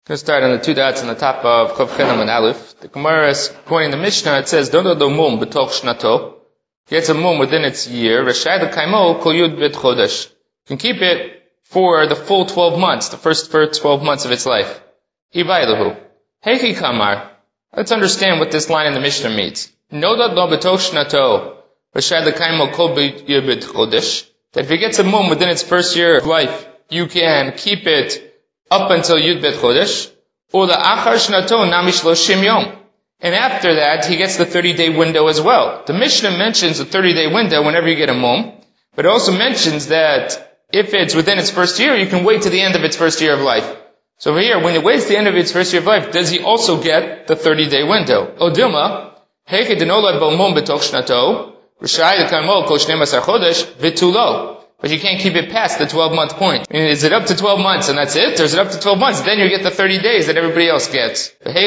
Going to start on the two dots on the top of Chav Chenam and Aleph. The Gemara is quoting the Mishnah. It says, "Don't do mum b'toch shnato." Gets a mum within its year. Rashai l'kaimo kol yud b't chodesh. Can keep it for the full 12 months, the first 12 months of its life. Hibaylahu. Heiki kamar. Let's understand what this line in the Mishnah means. No do b'toch shnato. Rashai l'kaimo kol yud b't chodesh. That if it gets a mum within its first year of life, you can keep it up until Yud Bet Chodesh, or the Achar Shnato Namish Loshim Yom. And after that, he gets the 30-day window as well. The Mishnah mentions a 30-day window whenever you get a mum, but it also mentions that if it's within its first year, you can wait to the end of its first year of life. So over here, when it waits to the end of its first year of life, does he also get the 30-day window? Odilma, Heike denolad bo mum betoch shnato, Rishai l'karmo kol 12 chodesh, v'tulo. But you can't keep it past the 12-month point. I mean, is it up to 12 months and that's it? Or is it up to 12 months? Then you get the 30 days that everybody else gets. And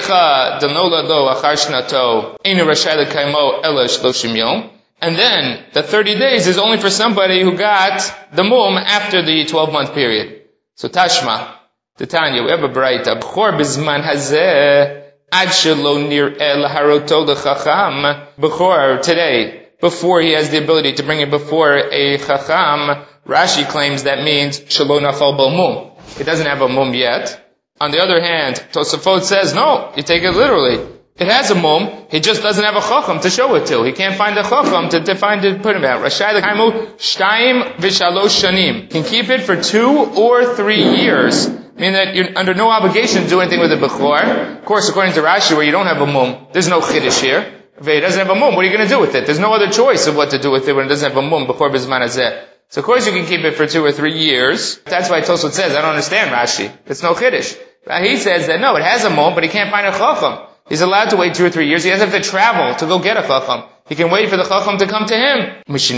then the 30 days is only for somebody who got the mum after the 12-month period. So Tashma, the Tanya, we have a braita. B'chor bizman hazeh ad shelo nir'eh laharoto l'chacham. B'chor, today, before he has the ability to bring it before a chacham, Rashi claims that means shelo nafal bo mum. It doesn't have a mum yet. On the other hand, Tosafot says, no, you take it literally. It has a mum, he just doesn't have a chacham to show it to. He can't find a chacham to find it, put him out. Rashai l'kaimu shtaim v'shalosh shanim. Can keep it for 2 or 3 years. Meaning that you're under no obligation to do anything with the bechor. Of course, according to Rashi, where you don't have a mum, there's no chiddush here. If it doesn't have a mum, what are you going to do with it? There's no other choice of what to do with it when it doesn't have a mum before bizman hazeh. So of course you can keep it for 2 or 3 years. That's why Tosfot says, I don't understand Rashi. It's no chiddush. He says that no, it has a mum, but he can't find a chacham. He's allowed to wait 2 or 3 years. He doesn't have to travel to go get a chacham. He can wait for the chacham to come to him.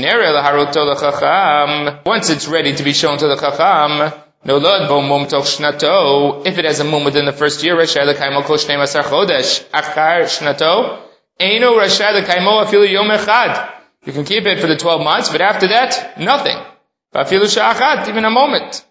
Once it's ready to be shown to the chacham, nolad bo mum toch shnato. If it has a mum within the first year, rashai l'kaimo kol 12 chodesh achar shnato. Eino rashai l'kaimo afilu yom echad. You can keep it for the 12 months, but after that, nothing. Afilu sha'achat, even a moment.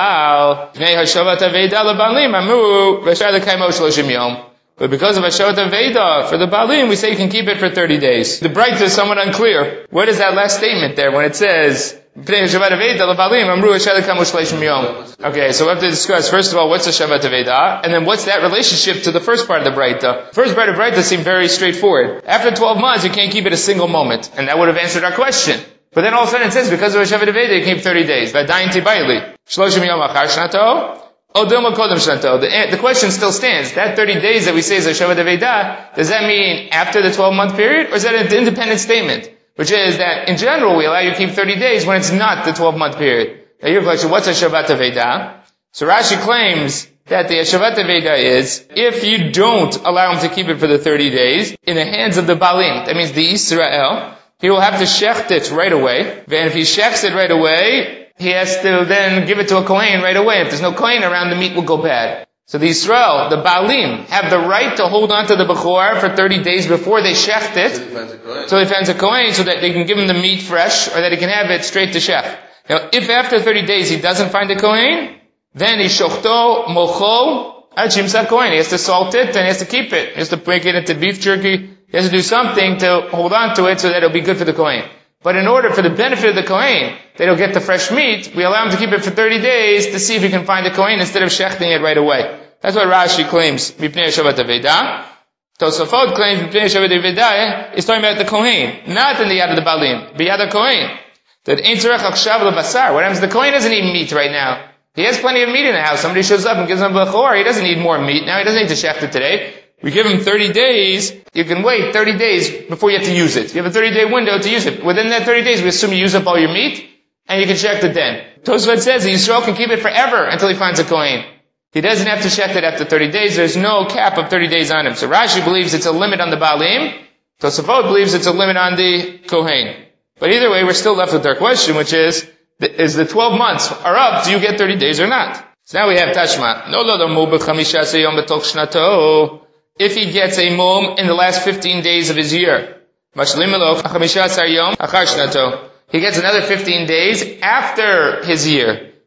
Aval bnei hashavat aveda lebalim amu rashai l'kaimo 30 yom. But because of hashavat aveda for the balim, we say you can keep it for 30 days. The Braita is somewhat unclear. What is that last statement there when it says bnei hashavat aveda lebalim amu rashai l'kaimo 30 yom? Okay, so we have to discuss, first of all, what's Hashavat Aveda, and then what's that relationship to the first part of the Braita. The first part of the Braita seemed very straightforward. After 12 months, you can't keep it a single moment, and that would have answered our question. But then all of a sudden it says, because of Hashavat Aveda, you keep 30 days. V'adayin tibayli. Shloshim yom achar shnato, odilma kodem shnato. The question still stands. That 30 days that we say is Hashavat Aveda, does that mean after the 12-month period, or is that an independent statement? Which is that, in general, we allow you to keep 30 days when it's not the 12-month period. Now your question, what's a Hashavat Aveda? So Rashi claims that the Hashavat Aveda is, if you don't allow him to keep it for the 30 days, in the hands of the Balim, that means the Israel, he will have to shecht it right away. And if he shechts it right away, he has to then give it to a Kohen right away. If there's no Kohen around, the meat will go bad. So the Israel, the Balim, have the right to hold on to the Bechor for 30 days before they shecht it. So he finds a Kohen so that they can give him the meat fresh, or that he can have it straight to shech. Now, if after 30 days he doesn't find a Kohen, then he shochto mocho ad shimsa Kohen. He has to salt it and he has to keep it. He has to break it into beef jerky. He has to do something to hold on to it so that it'll be good for the Kohen. But in order for the benefit of the Kohen, that he'll get the fresh meat, we allow him to keep it for 30 days to see if he can find a Kohen instead of shechting it right away. That's what Rashi claims, Mipnei Hashavat Aveda. Tosafot claims Mipnei Hashavat Aveda is talking about the Kohen, not in the Yad of the Balim, but Yad of Kohen. That ain't tzarech akshav lebasar. What happens? The Kohen doesn't eat meat right now. He has plenty of meat in the house. Somebody shows up and gives him a bechor. He doesn't need more meat now. He doesn't need to shecht it today. We give him 30 days. You can wait 30 days before you have to use it. You have a 30-day window to use it. Within that 30 days, we assume you use up all your meat, and you can shecht it then. Tosfot says the Yisrael can keep it forever until he finds a Kohen. He doesn't have to shecht it after 30 days. There's no cap of 30 days on him. So Rashi believes it's a limit on the Balim. Tosafot believes it's a limit on the Kohen. But either way, we're still left with our question, which is the 12 months are up, do you get 30 days or not? So now we have Tashma. No lo mu b'chamisha yom b'toch shnato. If he gets a mum in the last 15 days of his year, mashlim lo chamisha yom achar shnato. He gets another 15 days after his year.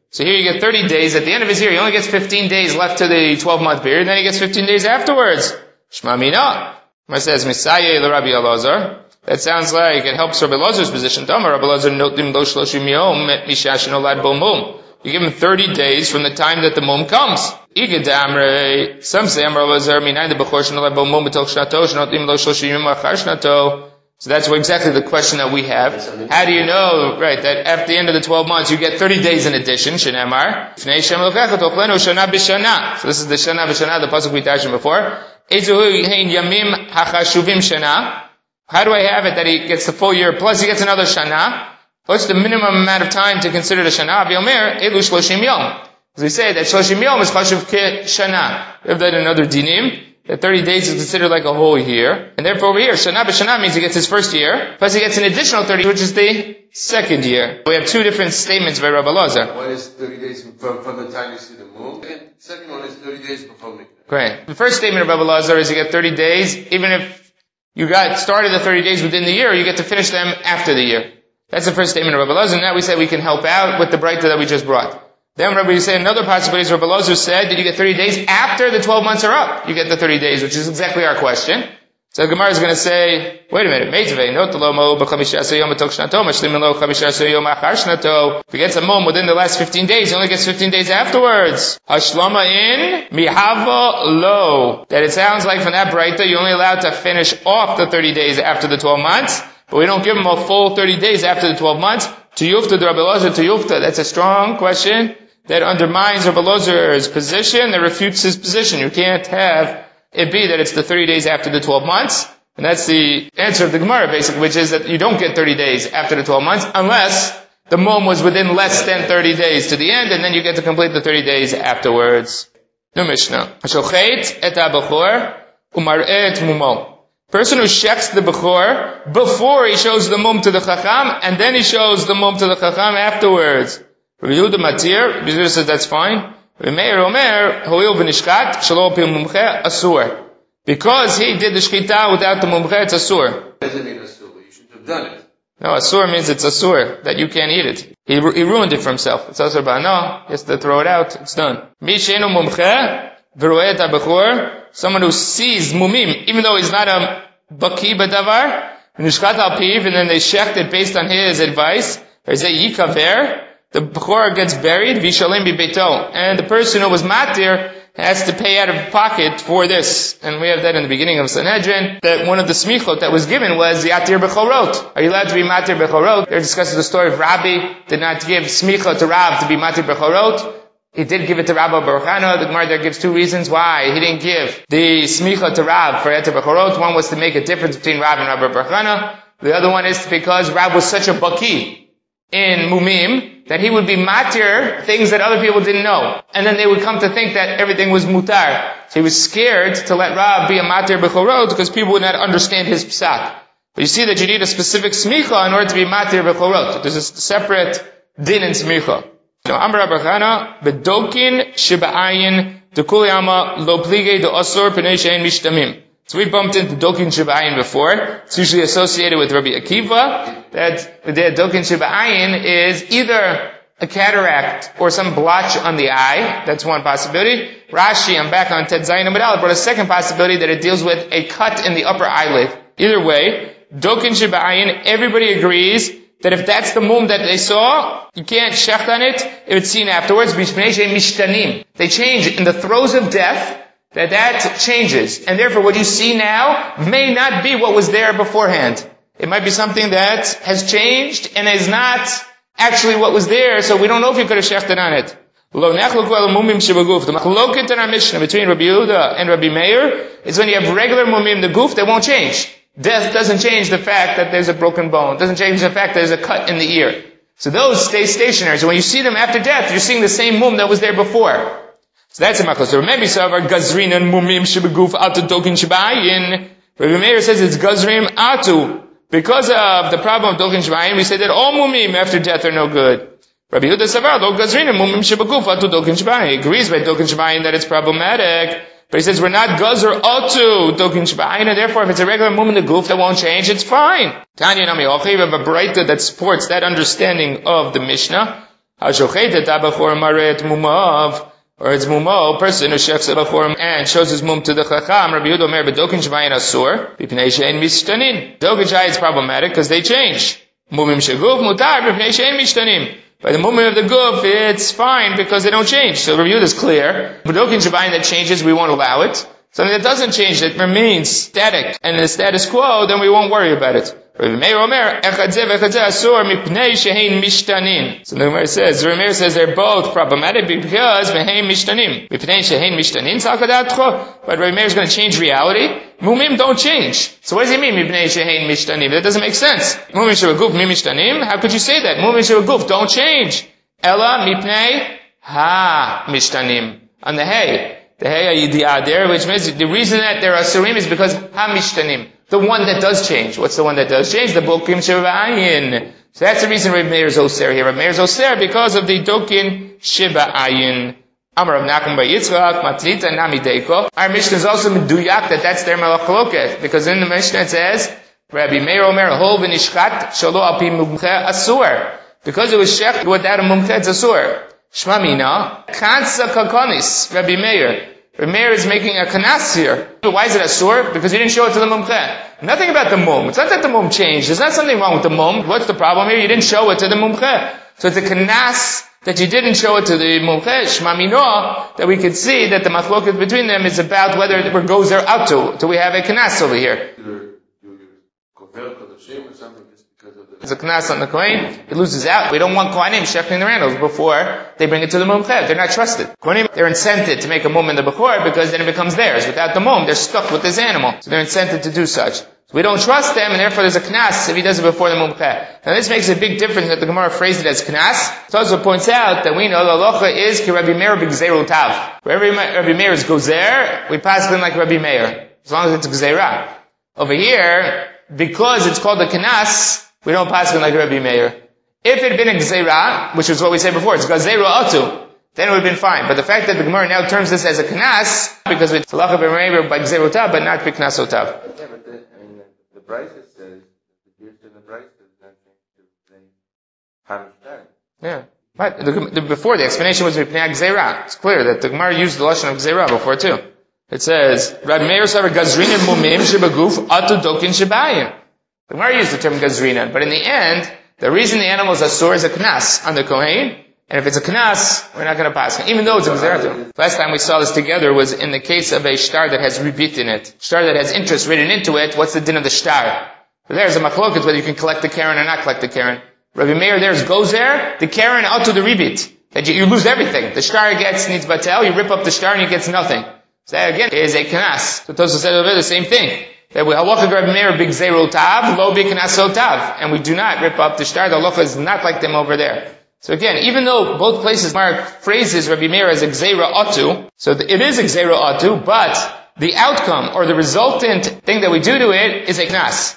So here you get 30 days. At the end of his year, he only gets 15 days left to the 12-month period, and then he gets 15 days afterwards. Shma mina. It says, Misaye le Rabbi Elazar. That sounds like it helps Rabbi Elazar's position. Rabbi Elazar notim lo shloshim yom mishash nolad bo mum. You give him 30 days from the time that the mum comes. Igedamre. Some say, Rabbi Elazar, minayin de bechor shenolad bo mum b'tol shnato, shnotim lo shloshim yom achar shnato. So that's exactly the question that we have. How do you know, right, that after the end of the 12 months you get 30 days in addition, Shenemar. So this is the Shana B'Shana, the pasuk we touched before. How do I have it that he gets the full year, plus he gets another Shana? What's the minimum amount of time to consider the Shana? As we say, that Shloshim Yom is Chashuv Ke Shana. We have that in other dinim. That 30 days is considered like a whole year. And therefore over here, Shana B'Shana means he gets his first year, plus he gets an additional 30, which is the second year. We have two different statements by Rabbi Elazar. One is 30 days from the time you see the moon, and the second one is 30 days before Mikvah. Great. The first statement of Rabbi Elazar is you get 30 days, even if you started the 30 days within the year, you get to finish them after the year. That's the first statement of Rabbi Elazar, and now we say we can help out with the Breita that we just brought. Then Rabbi say another possibility is Rabbi Elazar said that you get 30 days after the 12 months are up. You get the 30 days, which is exactly our question. So the Gemara is going to say, wait a minute, if he gets a mum within the last 15 days, he only gets 15 days afterwards. Hashlama in, mihava lo. That it sounds like from that Breita, you're only allowed to finish off the 30 days after the 12 months, but we don't give him a full 30 days after the 12 months. To Yufta, the Rabbi Elazar, to Yufta, that's a strong question that undermines Rabbi Elazar's position, that refutes his position. You can't have it be that it's the 30 days after the 12 months. And that's the answer of the Gemara, basically, which is that you don't get 30 days after the 12 months unless the mum was within less than 30 days to the end, and then you get to complete the 30 days afterwards. New Mishnah. Hashochet et ha-bechor umar'eh et mumo. Person who shechs the bechor before he shows the mum to the chacham, and then he shows the mum to the chacham afterwards. Rabbi Yehuda matir, Rabbi Yehuda says that's fine. Rabbi Meir omer, hoil v'nishkat, shelo pil mumche, asur. Because he did the shchita without the mumche, it's asur. What does it mean asur? You should have done it. No, asur means it's asur, that you can't eat it. He ruined it for himself. It's asur ba'ano, he has to throw it out, it's done. Mi she'enu mumche, v'ro'et ha-bechor, someone who sees mumim, even though he's not a baki b'davar, nishkat al-piv, and then they shecht it based on his advice, they say yikaver, the bechor gets buried, vishalim bibeito, and the person who was matir has to pay out of pocket for this. And we have that in the beginning of Sanhedrin, that one of the smichot that was given was yatir bechorot. Are you allowed to be matir bechorot? They're discussing the story of Rabbi did not give smichot to Rab to be matir bechorot. He did give it to Rabbi Baruch Hana. The Gemara there gives two reasons why he didn't give the smicha to Rab for Eter Bechorot. One was to make a difference between Rab and Rabbi Baruch Hana. The other one is because Rab was such a baki in mumim that he would be matir things that other people didn't know. And then they would come to think that everything was mutar. So he was scared to let Rab be a matir Bechorot because people would not understand his psak. But you see that you need a specific smicha in order to be matir Bechorot. There's a separate din in smicha. So Amar Abrahana bedokin shiba'ayin dekuliyama lo plige de osor pnei shein mishtamim. So we bumped into dokin shiba'ayin before. It's usually associated with Rabbi Akiva. That the dokin shiba'ayin is either a cataract or some blotch on the eye. That's one possibility. Rashi, I'm back on Ted Zayin Amid Aleph, brought a second possibility that it deals with a cut in the upper eyelid. Either way, dokin shiba'ayin, everybody agrees that if that's the mum that they saw, you can't shecht on it if it's seen afterwards. They change in the throes of death, that changes. And therefore what you see now may not be what was there beforehand. It might be something that has changed and is not actually what was there, so we don't know if you could have shechted on it. The machloket in our Mishnah between Rabbi Yehuda and Rabbi Meir is when you have regular mumim, the goof, they won't change. Death doesn't change the fact that there's a broken bone. It doesn't change the fact that there's a cut in the ear. So those stay stationary. So when you see them after death, you're seeing the same mum that was there before. So that's a machlos. So remember, Savar Gazrin and Mumim Shibaguf Atu Dokin Shibayin. Rabbi Meir says it's Gazrim Atu. Because of the problem of Dokin Shibayin, we say that all Mumim after death are no good. Rabbi Yehuda Savar Lo Gazrin and Mumim Shibaguf Atu Dokin Shibayin. He agrees with Dokin Shibayin that it's problematic. But he says we're not gazer atu dokin shba'ayin, and therefore if it's a regular mum in the goof that won't change, it's fine. Tanya nami ochi, we have a breita that supports that understanding of the Mishnah. Hashochet tabachor maret mumav. Or it's mumo, person who shechs a bachor and shows his mum to the chacham. Rabbi Yehuda Omer b'dokin shvayin asur b'pnei she'en mishtanin. Dokin shvayin is problematic because they change. Mumim sheguf mutar b'pnei she'en mishtanin. By the mumim of the guf, it's fine because they don't change. So Rabbi Yehuda is clear. B'dokin shvayin that changes, we won't allow it. Something that doesn't change, that remains static and in the status quo, then we won't worry about it. Rabbi Meir Omer, echad zeh v'echad zeh asur mipnei shehein mishtanin. So the Gemara says, Rabbi Meir says they're both problematic because v'hein mishtanim. Mipnei shehein mishtanin tzakadatcho. But Rabbi Meir is going to change reality. Mumim don't change. So what does he mean, mipnei shehein mishtanim? That doesn't make sense. Mumim shebaguf mi mishtanim? How could you say that? Mumim shebaguf don't change. Ella mipnei ha mishtanim. On the hay. The hey ayidiyah there, which means the reason that there are asurim is because ha-mishtanim, the one that does change. What's the one that does change? The bokim shiva'ayin. So that's the reason Reb Meir is oser here. Reb Meir is oser because of the dokin shiva'ayin. Amar Rav Nachman bar Yitzchak, matlita nami deiko. Our Mishnah is also meduyak that's their malachaloket, because in the Mishnah it says, Rabbi Meir Omer hol v'nishchat shalo al pi mumche asur. Because it was shech without a mumche, it's asur. Shmamina, kansa kakonis, Rabbi Meir. Rabbi Meir is making a kanas here. Why is it asur? Because he didn't show it to the mumche. Nothing about the mum. It's not that the mum changed. There's not something wrong with the mum. What's the problem here? You didn't show it to the mumche. So it's a kanas that you didn't show it to the mumche. Shmamina, that we could see that the machloket between them is about whether it goes there out to. Do we have a kanas over here? There's a knas on the Kohen, it loses out. We don't want Kohanim shechting their animals before they bring it to the mum. They're not trusted. Kohanim, they're incented to make a mum in the Bechor because then it becomes theirs. Without the mum, they're stuck with this animal. So they're incented to do such. So we don't trust them, and therefore there's a knas if he does it before the mum. Now this makes a big difference that the Gemara phrased it as knas. It also points out that we know the halacha is ki Rabbi Meir b'gzeru tav. Wherever Rabbi Meir is gozer, we pass them like Rabbi Meir. As long as it's gzerah. Over here, because it's called the knas, we don't pass it like Rabbi Meir. If it had been a gzeira, which is what we said before, it's gzeira atu, then it would have been fine. But the fact that the Gemara now terms this as a knas, because it's halacha b'Meir by gzeirotav, but not b'knasotav. Yeah, but the Brisa says, the Brisa is not saying hamishtan. Yeah. Right. Before the explanation was b'pnei gzeira. It's clear that the Gemara used the lashon of gzeira before too. It says, Rabbi Meir savar gazrin and mumim shebaguf atu dokin shebayim. The Gemara used the term gazrina, but in the end, the reason the animal is asur is a knas on the kohen, and if it's a knas, we're not going to pass it, even though it's a gzerah. Last time we saw this together was in the case of a shtar that has ribit in it. Shtar that has interest written into it, what's the din of the shtar? So there's a machloket whether you can collect the karen or not collect the karen. Rabbi Meir goes there, the karen out to the ribit. That you lose everything. The shtar needs batel, you rip up the shtar and he gets nothing. So that again is a knas. So Tosfos said over there the same thing. That we halacha Rabbi Meir big zero tav, lo big tav, and we do not rip up the shtar. The halacha is not like them over there. So again, even though both places mark phrases Rabbi Meir as a gzeira atu, so it is a gzeira atu, but the outcome or the resultant thing that we do to it is a knas.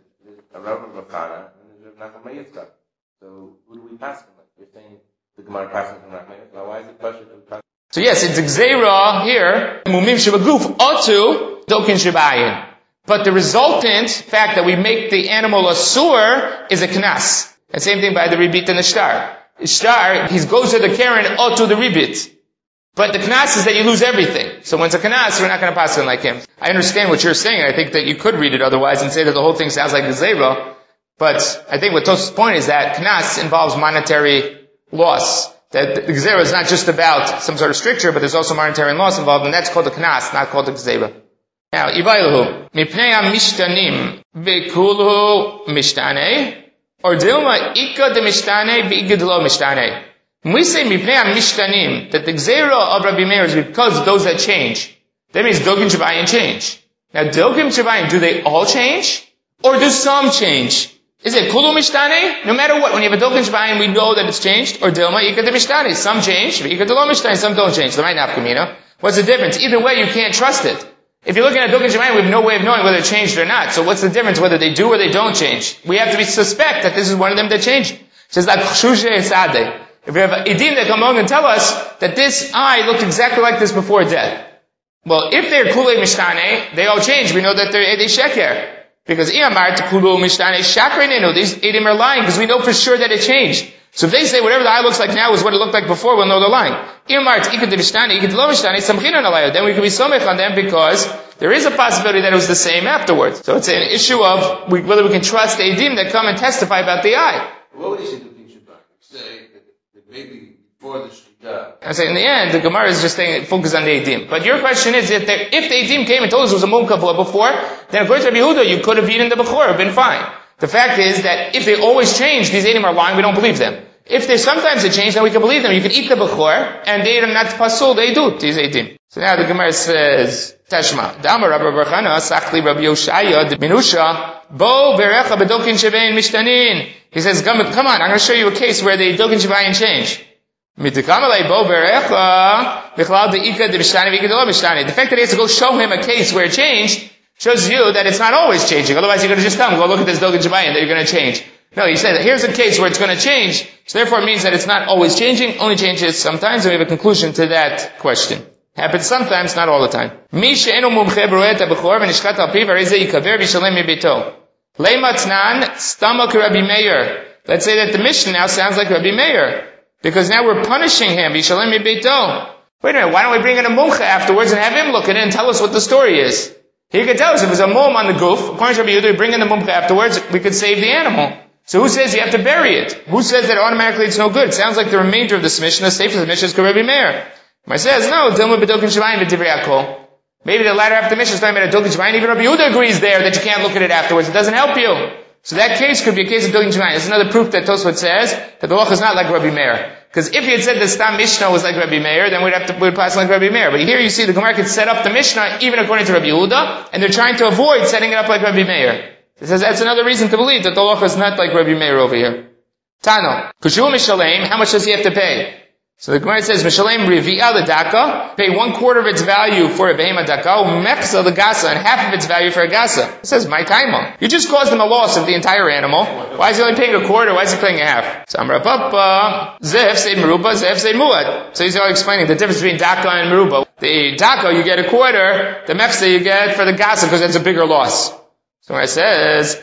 So who do we pass from? You're saying the Gemara passes from Rabbi Meir. Why is it question to pass? So yes, it's a gzeira here. Mumim shebaguf atu dokin shebayin. But the resultant fact that we make the animal asur is a knas. And same thing by the ribit and the shtar. The shtar, he goes to the karen or to the ribit. But the knas is that you lose everything. So when it's a knas, we're not going to pass it like him. I understand what you're saying. I think that you could read it otherwise and say that the whole thing sounds like the zera. But I think what Tosfos' point is that knas involves monetary loss. That the gzera is not just about some sort of stricture, but there's also monetary loss involved, and that's called the knas, not called the gzera. Now, Ivaylahu, mipnei ha-mishtanim v'kulhu mishtane, or dilma ika de mishtane v'ika de lo mishtane. When we say mipnei ha-mishtanim, that the gzera of Rabbi Meir is because of those that change, that means Dogim Shevayin change. Now, Dogim Shevayin, do they all change? Or do some change? Is it kulu mishtane? No matter what, when you have a Dogim Shevayin, we know that it's changed, or dilma ika de mishtane. Some change, v'ika de lo mishtane, some don't change. The right nafkamina. What's the difference? Either way, you can't trust it. If you're looking at Dogim Shevayin, we have no way of knowing whether it changed or not. So what's the difference whether they do or they don't change? We have to be suspect that this is one of them that changed. It says like Chshushe Esadeh. If we have Edim that come along and tell us that this eye looked exactly like this before death. Well, if they're Kulei Mishtane, they all change. We know that they're Edei Sheker. Because Iyamar to Kulu Mishtane Shakrinenu, these Edim are lying because we know for sure that it changed. So if they say whatever the eye looks like now is what it looked like before, we'll know they're lying. Then we could be somech on them because there is a possibility that it was the same afterwards. So it's an issue of whether we can trust the Eidim that come and testify about the eye. What would you say to King Shabbat? Say that maybe before the Shkita. I say in the end, the Gemara is just saying focus on the Eidim. But your question is, if the Eidim came and told us it was a Mum Kavua before, then according to Rabbi Yehuda, you could have eaten the Bechor, it would have been fine. The fact is that if they always change, these Eidim are lying, we don't believe them. If they sometimes they change, then we can believe them. You can eat the Bechor, and they are not pasul, they do, these Eidim. So now the Gemara says, Tashma, Dama Rabbi Barchana, Sachli Rabbi Yoshaya, Minusha, Bo Berecha Bedokin Shebein Mishtanin. He says, come on, I'm going to show you a case where the Dokin Shebein change. The fact that he has to go show him a case where it changed shows you that it's not always changing. Otherwise, you're going to just tell him, go look at this Dokin Shebein that you're going to change. No, he said, here's a case where it's going to change. So therefore, it means that it's not always changing, only changes sometimes. And we have a conclusion to that question. Happens sometimes, not all the time. Let's say that the Mishnah now sounds like Rabbi Meir. Because now we're punishing him. Wait a minute, why don't we bring in a mumcha afterwards and have him look at it and tell us what the story is? He could tell us if there's a mum on the goof. According to Rabbi Yehuda, we bring in the mumcha afterwards, we could save the animal. So who says you have to bury it? Who says that automatically it's no good? It sounds like the remainder of this Mishnah, safe as the Mishnah is Rabbi Meir. Mar says, no, Dilma B'Dokin Shemayim B'Divrei Akol. Maybe the latter half of the Mishnah is talking about a Dokin Shemayim. Even Rabbi Yehuda agrees there that you can't look at it afterwards. It doesn't help you. So that case could be a case of Dokin Shemayim. It's another proof that Tosfot says that the Lach is not like Rabbi Meir. Because if he had said the Stam Mishnah was like Rabbi Meir, then we'd pass like Rabbi Meir. But here you see the Gemara could set up the Mishnah even according to Rabbi Yehuda, and they're trying to avoid setting it up like Rabbi Meir. It says that's another reason to believe that the Lach is not like Rabbi Meir over here. Tano. Kushu Mishalem, how much does he have to pay? So the Gemara says, Mishalem Rivi'a l'daka, pay 1/4 of its value for a behema daka, umeksa l'gasa, and half of its value for a gasa. It says, my kaima. You just caused him a loss of the entire animal. Why is he only paying 1/4? Why is he paying a half? So Amra Papa, Zef said Meruba, Zef said Muad. So he's all explaining the difference between daka and Meruba. The daka, you get 1/4, the meksa you get for the gasa, because that's a bigger loss. So it says,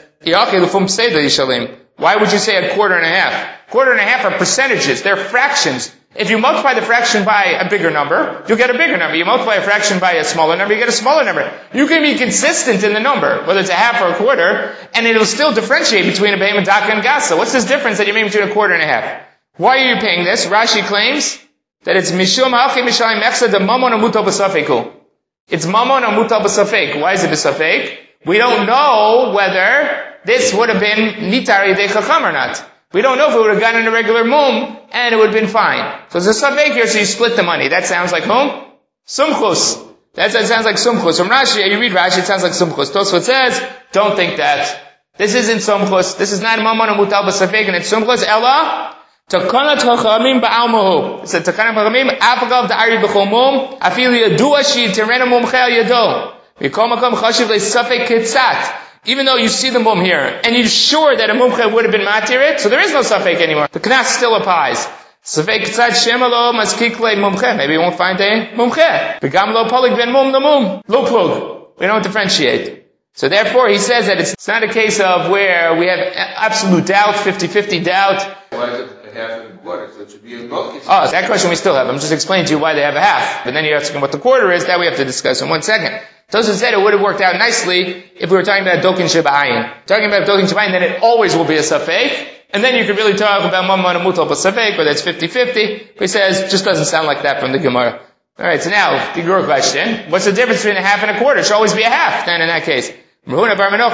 why would you say 1/4 and a half? 1/4 and a half are percentages. They're fractions. If you multiply the fraction by a bigger number, you'll get a bigger number. You multiply a fraction by a smaller number, you get a smaller number. You can be consistent in the number, whether it's a half or 1/4, and it'll still differentiate between a behema daka and gasa. What's this difference that you make between 1/4 and a half? Why are you paying this? Rashi claims that it's mishum ha'achi mishalim mechsa de mamon amutal b'safeku. It's mamon amutal b'safek. Why is it b'safek? We don't know whether this would have been nitar yedei chacham or not. We don't know if it would have gotten in a regular mum, and it would have been fine. So there's a safek here, so you split the money. That sounds like whom? Sumchus. That sounds like Sumchus. From Rashi, you read Rashi, it sounds like Sumchus. Tosfot says, don't think that. This isn't Sumchus. This is not Mamon Amutal B'Safek, and it's Sumchus. Ella, Takanat Chachamim Ba'almahu. It said, Takanat Chachamim, Apagav Da'ari B'chol Mum, Afili Yadua Shi Terena Mum Chel Yado. V'kol Makom Chashiv Le'Safek Kitzat. Even though you see the mum here, and you're sure that a mumche would have been matirit, so there is no safek anymore. The knas still applies. Safek tzad shemalo maskik le mumche. Maybe you won't find a mumche. V'gam lo polig ben mum the mum. Lo plug. We don't differentiate. So therefore, he says that it's not a case of where we have absolute doubt, 50-50 doubt. Why is it a half and a 1/4? So it should be a milk. Oh, that question we still have. I'm just explaining to you why they have a half. But then you're asking what the 1/4 is. That we have to discuss in 1 second. Tosfot said it would have worked out nicely if we were talking about Dokin Shebayin. Talking about Dokin Shebayin, then it always will be a safek. And then you could really talk about Mamon Amutal B'Safek, where that's 50-50. But he says, it just doesn't sound like that from the Gemara. Alright, so now, the Gemara question. What's the difference between a half and a 1/4? It should always be a half, then in that case. This is a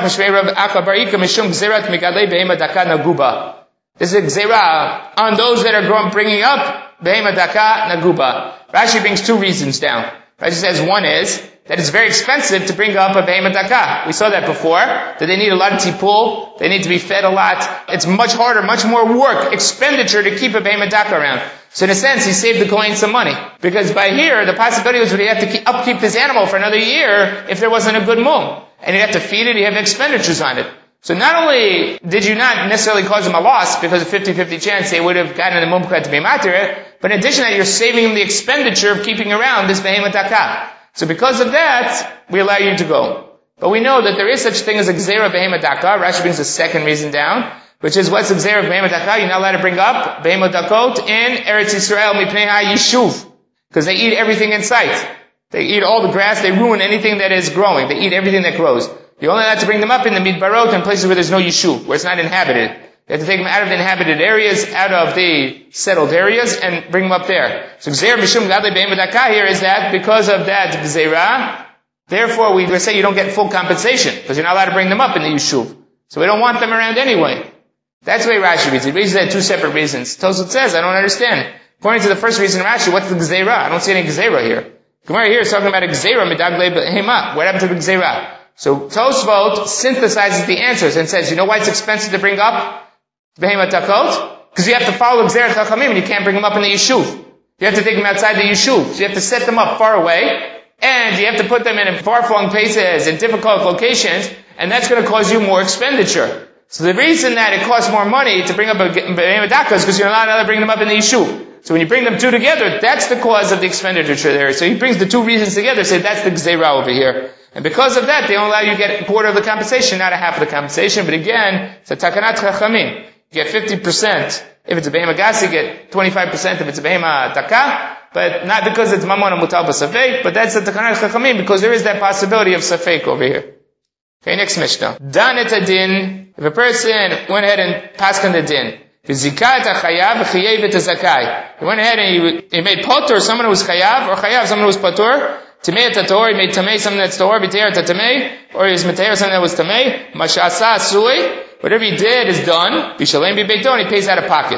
gzera on those that are bringing up behema daka naguba. Rashi brings 2 reasons down. Rashi says one is that it's very expensive to bring up a behema daka. We saw that before, that they need a lot of tipul, they need to be fed a lot. It's much harder, much more work, expenditure to keep a behema daka around. So in a sense, he saved the Kohen some money. Because by here, the possibility was that he had to upkeep this animal for another year if there wasn't a good mum. And he'd have to feed it, he'd have expenditures on it. So not only did you not necessarily cause him a loss because of 50-50 chance they would have gotten the mumcha to be matir, but in addition to that, you're saving him the expenditure of keeping around this behema daka. So because of that, we allow you to go. But we know that there is such thing as a gzera behema daka. Rashi brings a second reason down. which is what's the Gzeira of Behemot Dakah? You're not allowed to bring up Behemot Dakot in Eretz Yisrael Mipnei HaYishuv, because they eat everything in sight. They eat all the grass, they ruin anything that is growing. They eat everything that grows. You're only allowed to bring them up in the Midbarot and places where there's no Yishuv, where it's not inhabited. You have to take them out of the inhabited areas, out of the settled areas, and bring them up there. So Gzeira Mishum Gadlei Behemot Dakah here is that because of that Gzeira, therefore we say you don't get full compensation, because you're not allowed to bring them up in the Yishuv. So we don't want them around anyway. That's the way Rashi reads it. He reads that two separate reasons. Tosfot says, I don't understand. According to the first reason Rashi, what's the Gzeira? I don't see any Gzeira here. Gemara here is talking about a Gzeira Midaglei Behema. What happened to the Gzeira? So Tosfot synthesizes the answers and says, you know why it's expensive to bring up Behemot Dakot? Because you have to follow the Gzeira Chachamim and you can't bring them up in the Yishuv. You have to take them outside the Yishuv. So you have to set them up far away, and you have to put them in far-flung places, in difficult locations, and that's going to cause you more expenditure. So the reason that it costs more money to bring up a Behemot Dakot is because you're not allowed to bring them up in the Yishuv. So when you bring them two together, that's the cause of the expenditure there. So he brings the two reasons together, say that's the Gzeira over here. And because of that, they don't allow you to get a quarter of the compensation, not a half of the compensation. But again, it's a Takanat Chachamim. You get 50%. If it's a Behemah Gasi, you get 25% if it's a Behemah Dakah. But not because it's Mamon Mutal B'Safek, but that's the Takanat Chachamim, because there is that possibility of Safek over here. Okay, next Mishnah. Dan et adin. If a person went ahead and paskan the din, he went ahead and he made potur someone who was chayav, or chayav someone who was patur. Tamei tator, he made tamei something that's tahor, b'teir tatamei, or he was meteir something that was tamei. Mashasa asui, whatever he did is done. Bishalem b'beiton, he pays out of pocket.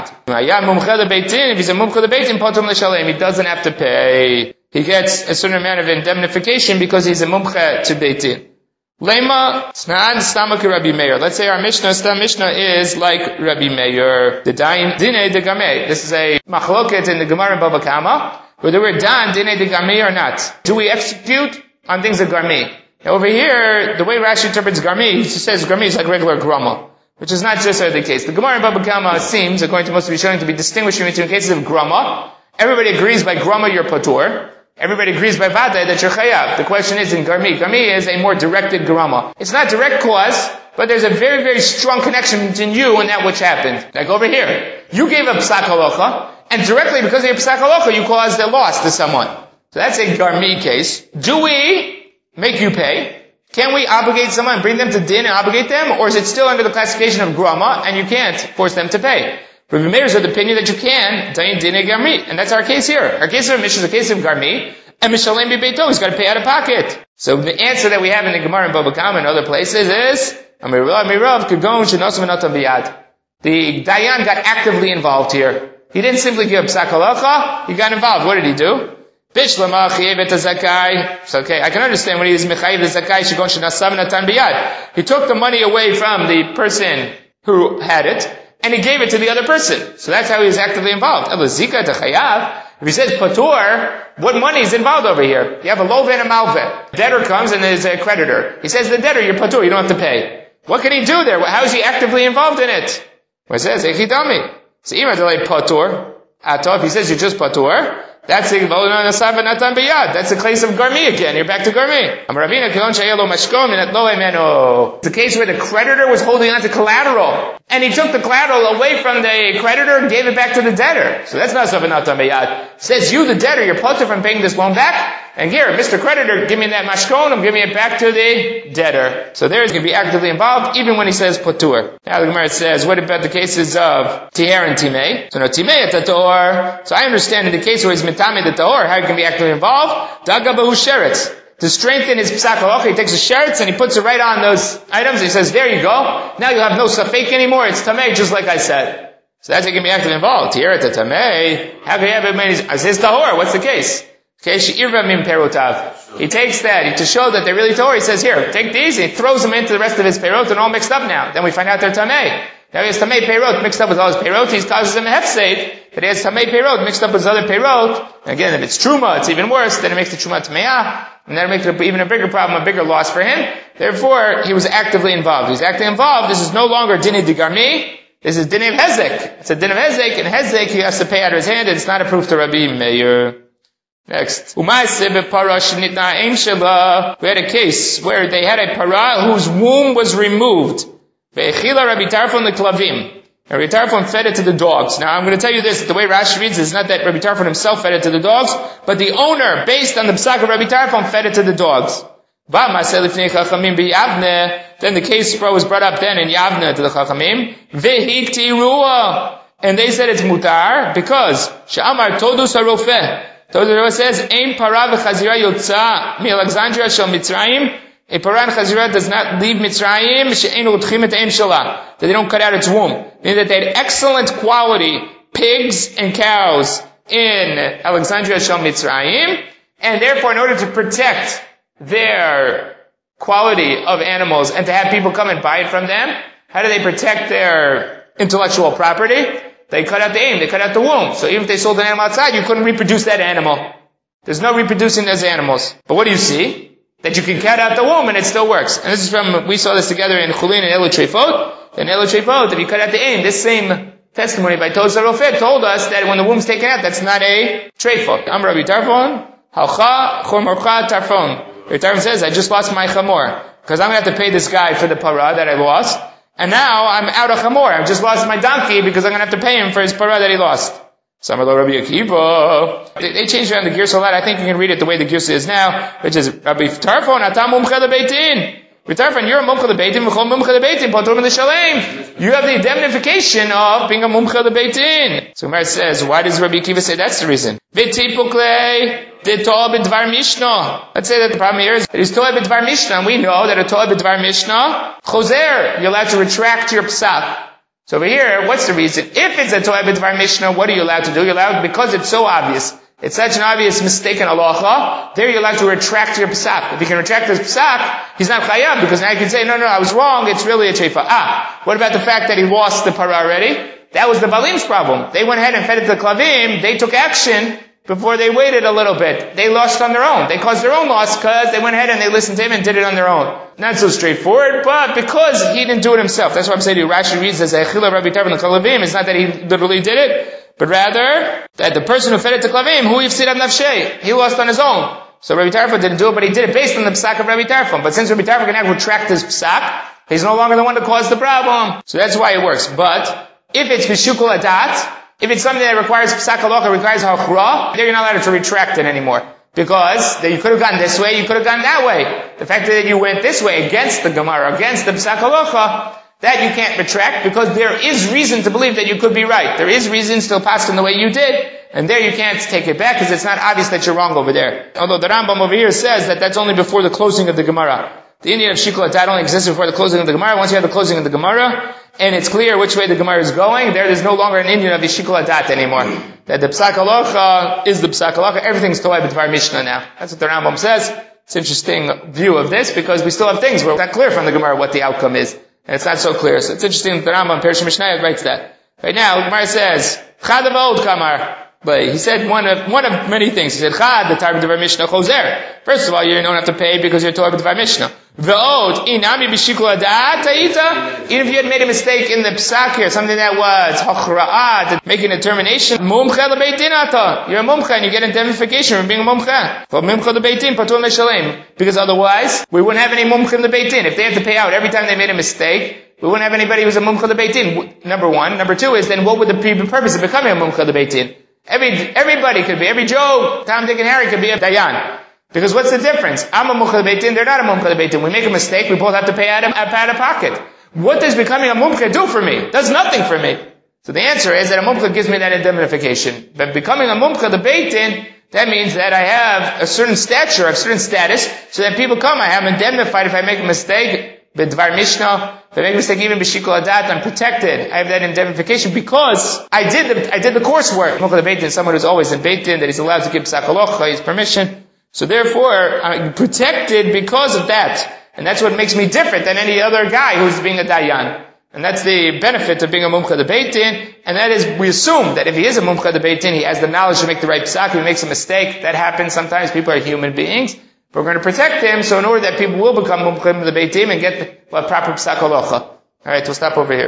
If he's a mumcha the beitin, potum l'shalem, he doesn't have to pay. He gets a certain amount of indemnification because he's a mumcha to beitin. Lema Snan Stamak Rabbi Meir. Let's say our Mishnah is like Rabbi Meir. The Dain Dine de Gamei. This is a machloket in the Gemara in Bava Kama, whether we're Dan Dine de Gamei or not. Do we execute on things of Garmi? Now over here, the way Rashi interprets Garmi, he says Garmi is like regular Grama, which is not just the case. The Gemara in Bava Kama seems, according to most of the Rishonim, to be distinguishing between cases of Grama. Everybody agrees by Grama you're patur. Everybody agrees by Vadai that you're chayav. The question is in Garmi. Garmi is a more directed Grama. It's not direct cause, but there's a very, very strong connection between you and that which happened. Like over here. You gave a Psak Halacha, and directly because of your Psak Halacha, you caused a loss to someone. So that's a Garmi case. Do we make you pay? Can we obligate someone, bring them to din and obligate them? Or is it still under the classification of Grama, and you can't force them to pay? Rabbi Meir is of the opinion that you can, Dain Dine Garmi. And that's our case here. Our case of Mishnah is a case of Garmi, and Mishalem B'Beito, he's got to pay out of pocket. So the answer that we have in the Gemara in Bava Kama and other places is, Amirav Kagon Shenosim V'Notam B'Yad. The Dayan got actively involved here. He didn't simply give Psak Halacha, he got involved. What did he do? Bishlama Chayev et Zakai. So okay, I can understand when he is Mechayev et Zakai Shagon Shenasav Natan B'Yad. He took the money away from the person who had it, and he gave it to the other person. So that's how he was actively involved. If he says patur, what money is involved over here? You have a love and a malveh. Debtor comes and there's a creditor. He says the debtor, you're patur, you don't have to pay. What can he do there? How is he actively involved in it? Well, it says, echidami. So patur, if he says you're just patur, that's the case of Garmi again. You're back to Garmi. It's a case where the creditor was holding on to collateral, and he took the collateral away from the creditor and gave it back to the debtor. So that's not Savanatan Biyad. Says you, the debtor, you're potter from paying this loan back, and here, Mr. Creditor, give me that mashkonim, give me it back to the debtor. So there he's going to be actively involved, even when he says patur. Now the Gemara says, what about the cases of tiher and timei? So no, timei at tahor. So I understand in the case where he's mitame the tahor, how he can be actively involved. Dagabahu sheretz. To strengthen his psak halacha, he takes a sheretz and he puts it right on those items. He says, there you go. Now you'll have no safek anymore. It's tamei, just like I said. So that's how he can be actively involved. Tiher at the tamei. How can you have it when he says tahor? What's the case? Okay, she'irva min perotav. He takes that to show that they're really tahor. He says, here, take these, and he throws them into the rest of his perot and all mixed up now. Then we find out they're tamei. Now he has tamei perot mixed up with all his perot. He causes him a hefseid, but he has tamei perot mixed up with his other perot. And again, if it's truma, it's even worse. Then it makes the truma tameah, and then it makes it even a bigger problem, a bigger loss for him. Therefore, he was actively involved. He's actively involved. This is no longer dini de garmi. This is dini of hezek. It's a din of hezek, and hezek he has to pay out of his hand, and it's not approved to Rabbi Meir. Next. We had a case where they had a para whose womb was removed. Ve'echila Rabbi Tarfon leklavim. And Rabbi Tarfon fed it to the dogs. Now I'm going to tell you this, the way Rashi reads is not that Rabbi Tarfon himself fed it to the dogs, but the owner, based on the psak of Rabbi Tarfon, fed it to the dogs. Then the case was brought up then in Yavne to the Chachamim. Vehitiruah. And they said it's mutar, because Sha'amar Todus HaRofeh. Todus HaRofeh says, Ein para v'chazira yotza mi-Alexandria shel Mitzrayim. A para and chazira does not leave Mitzrayim, she'ein utchim et ein shalah. That they don't cut out its womb. Meaning that they had excellent quality pigs and cows in Alexandria shel Mitzrayim, and therefore in order to protect their quality of animals and to have people come and buy it from them, how do they protect their intellectual property? They cut out the aim, they cut out the womb. So even if they sold an animal outside, you couldn't reproduce that animal. There's no reproducing those animals. But what do you see? That you can cut out the womb and it still works. And this is from, we saw this together in Chulin and Elu Treifot. In Elu Treifot, if you cut out the aim, this same testimony by Todus HaRofeh told us that when the womb's taken out, that's not a Treifot. Am Rabbi Tarfon, Halcha Chomorcha Tarfon. Rabbi Tarfon says, I just lost my chamor, because I'm going to have to pay this guy for the para that I lost. And now I'm out of chamor. I've just lost my donkey because I'm going to have to pay him for his para that he lost. Samar Rabbi Akiva. They changed around the Girsa a lot. I think you can read it the way the Girsa is now, which is Rabbi Tarfon, Atam Mumcha Lebeitin. Rabbi Tarfon, you're a Mumcha Lebeitin, V'chol Mumcha Lebeitin, Patrum L'Shalem. You have the indemnification of being a Mumcha Lebeitin. So Gemara says, why does Rabbi Akiva say that's the reason? V'tipuklei. Let's say that the problem here is that he's To'eh B'dvar Mishnah, and we know that a To'eh B'dvar Mishnah, Choser, you're allowed to retract your psak. So over here, what's the reason? If it's a To'eh B'dvar Mishnah, what are you allowed to do? You're allowed, because it's so obvious, it's such an obvious mistake in halacha, there you're allowed to retract your psak. If you can retract his psak, he's not chayav, because now you can say, no, I was wrong, it's really a treifa. What about the fact that he lost the para already? That was the Balim's problem. They went ahead and fed it to the Klavim, they took action, before they waited a little bit. They lost on their own. They caused their own loss because they went ahead and they listened to him and did it on their own. Not so straightforward, but because he didn't do it himself. That's why I'm saying to you, Rashi reads as Echila Rabbi Tarfon L'Klavim. It's not that he literally did it, but rather that the person who fed it to Klavim, who yifsid av nafshei, he lost on his own. So Rabbi Tarfon didn't do it, but he did it based on the psak of Rabbi Tarfon. But since Rabbi Tarfon can now retract his psak, he's no longer the one to cause the problem. So that's why it works. But if it's b'shukul adat, if it's something that requires psak halacha, requires hachra, then you're not allowed to retract it anymore. Because you could have gone this way, you could have gone that way. The fact that you went this way against the Gemara, against the psak halacha, that you can't retract because there is reason to believe that you could be right. There is reason still passed in the way you did, and there you can't take it back because it's not obvious that you're wrong over there. Although the Rambam over here says that that's only before the closing of the Gemara. The Indian of Shikul Atat only exists before the closing of the Gemara. Once you have the closing of the Gemara, and it's clear which way the Gemara is going, there's no longer an Indian of Shikul Atat anymore. That the Psak Halacha is the Psak Halacha. Everything's To'eh B'dvar Mishnah now. That's what the Rambam says. It's an interesting view of this because we still have things where it's not clear from the Gemara what the outcome is. And it's not so clear. So it's interesting that the Rambam, Perish Mishnayot, writes that. Right now, the Gemara says, Chad Avod Kamar. But he said one of many things. He said, Chad, the Tarb B'dvar Mishnah, Choser. First of all, you don't have to pay because you're To'eh B'dvar Mishnah. Ve'od, inami b'shikul adat ta'ita. Even if you had made a mistake in the psak here, something that was hachra'at, making a determination, mumcha lebeit din ata. You're a mumcha and you get indemnification from being a mumcha. For mumcha lebeit din, patur leshalem. Because otherwise, we wouldn't have any mumcha in the beit din. If they had to pay out every time they made a mistake, we wouldn't have anybody who's a mumcha lebeit din. Number one. Number two is, then what would the purpose of becoming a mumcha lebeit din? Everybody could be, every Joe, Tom, Dick, and Harry could be a dayan. Because what's the difference? I'm a mumcha lebeitin, they're not a mumcha lebeitin. We make a mistake, we both have to pay out of pocket. What does becoming a mumcha do for me? It does nothing for me. So the answer is that a mumcha gives me that indemnification. But becoming a mumcha lebeitin, that means that I have a certain stature, a certain status, so that people come, I am indemnified if I make a mistake. B'dvar Mishnah, if I make a mistake even b'shikul adat, I'm protected. I have that indemnification because I did the coursework. Mumcha lebeitin, someone who's always in beitin, that he's allowed to give psak halacha, his permission. So therefore, I'm protected because of that. And that's what makes me different than any other guy who's being a dayan. And that's the benefit of being a mumcha lebeitin. And that is, we assume that if he is a mumcha lebeitin, he has the knowledge to make the right psak. If he makes a mistake, that happens sometimes. People are human beings. But we're going to protect him, so in order that people will become mumcha lebeitin and get the proper psak halacha. Alright, we'll stop over here.